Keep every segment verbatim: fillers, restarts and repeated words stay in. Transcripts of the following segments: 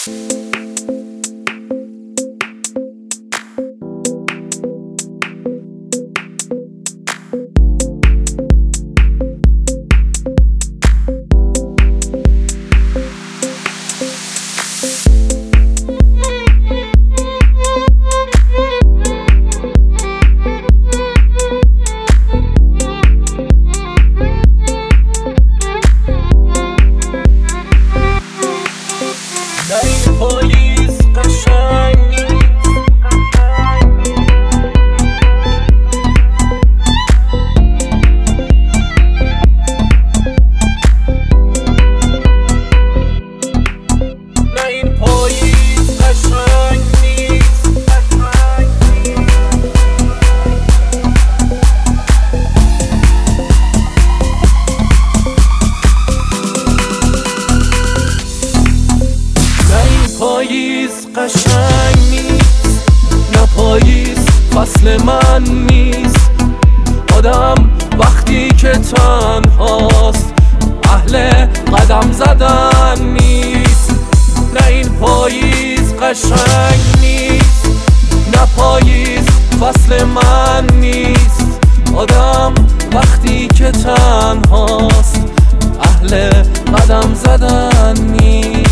پاییز قشنگ نیست، نه پاییز فصل من نیست. آدم وقتی که تنهاست اهل قدم زدن نیست. نه این پاییز قشنگ نیست، نه پاییز فصل من نیست. آدم وقتی که تنهاست اهل قدم زدن نیست.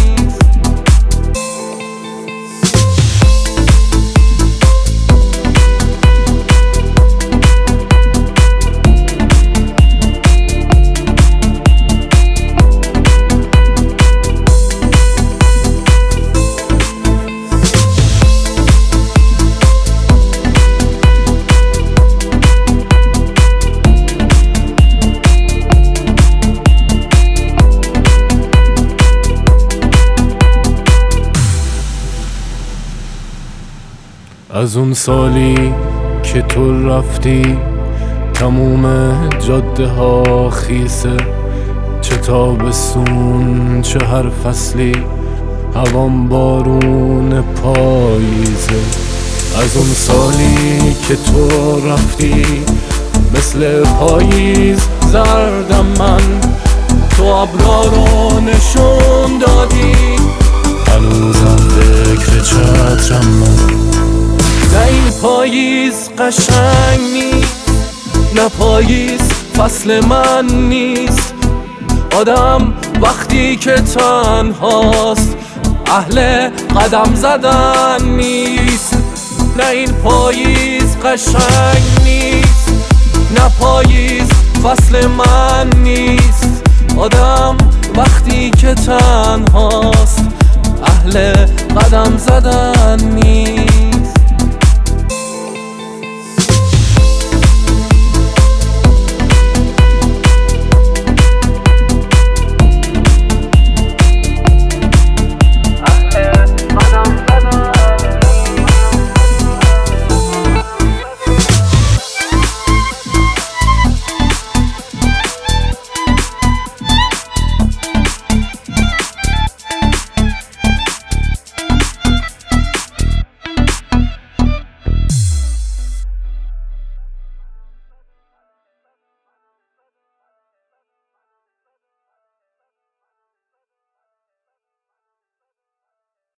از اون سالی که تو رفتی تموم جاده ها خیسه، چه تابستون چه هر فصلی هوام بارون پاییزه. از اون سالی که تو رفتی مثل پاییز زردم من، تو ابرا رو نشون دادی هنوزم فکر چترم من. نه این پاییز قشنگ نیست، نه پاییز فصل من نیست. آدم وقتی که تنهاست اهل قدم زدن نیست. نه این پاییز قشنگ نیست، نه پاییز فصل من نیست. آدم وقتی که تنهاست اهل قدم زدن نیست.